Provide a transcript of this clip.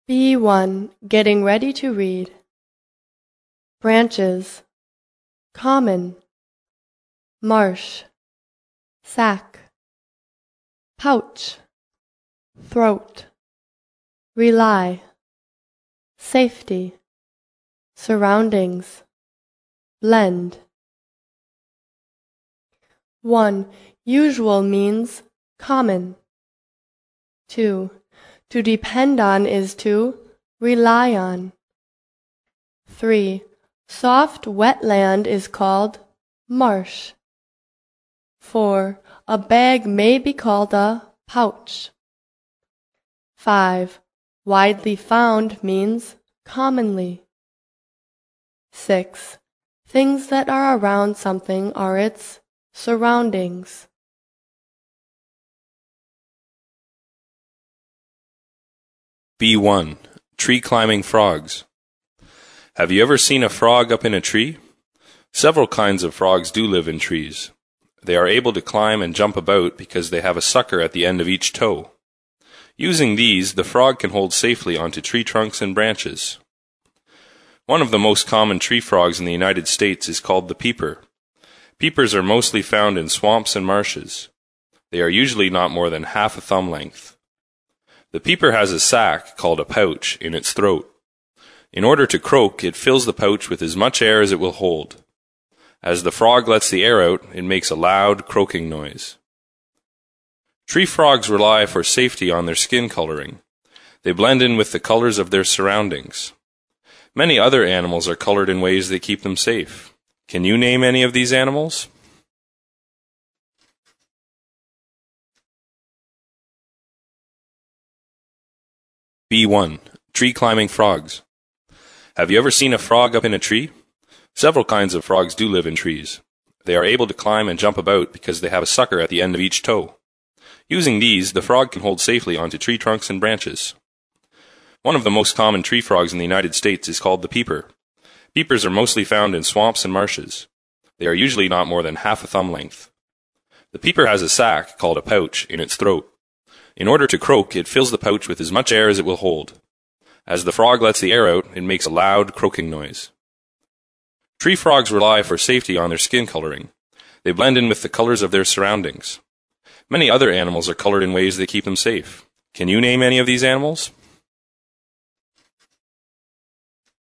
B1. Getting ready to read. Branches. Common. Marsh. Sack. Pouch. Throat. Rely. Safety. Surroundings. Blend. 1. Usual means common. 2. To depend on is to rely on. 3. Soft wet land is called marsh. 4. A bag may be called a pouch. 5. Widely found means commonly. 6. Things that are around something are its surroundings. B1. Tree climbing frogs. Have you ever seen a frog up in a tree? Several kinds of frogs do live in trees. They are able to climb and jump about because they have a sucker at the end of each toe. Using these, the frog can hold safely onto tree trunks and branches. One of the most common tree frogs in the United States is called the peeper. Peepers are mostly found in swamps and marshes. They are usually not more than half a thumb length. The peeper has a sac, called a pouch, in its throat. In order to croak, it fills the pouch with as much air as it will hold. As the frog lets the air out, it makes a loud croaking noise. Tree frogs rely for safety on their skin coloring. They blend in with the colors of their surroundings. Many other animals are colored in ways that keep them safe. Can you name any of these animals? B1. Tree climbing frogs. Have you ever seen a frog up in a tree? Several kinds of frogs do live in trees. They are able to climb and jump about because they have a sucker at the end of each toe. Using these, the frog can hold safely onto tree trunks and branches. One of the most common tree frogs in the United States is called the peeper. Peepers are mostly found in swamps and marshes. They are usually not more than half a thumb length. The peeper has a sac, called a pouch, in its throat. In order to croak, it fills the pouch with as much air as it will hold. As the frog lets the air out, it makes a loud croaking noise. Tree frogs rely for safety on their skin coloring. They blend in with the colors of their surroundings. Many other animals are colored in ways that keep them safe. Can you name any of these animals?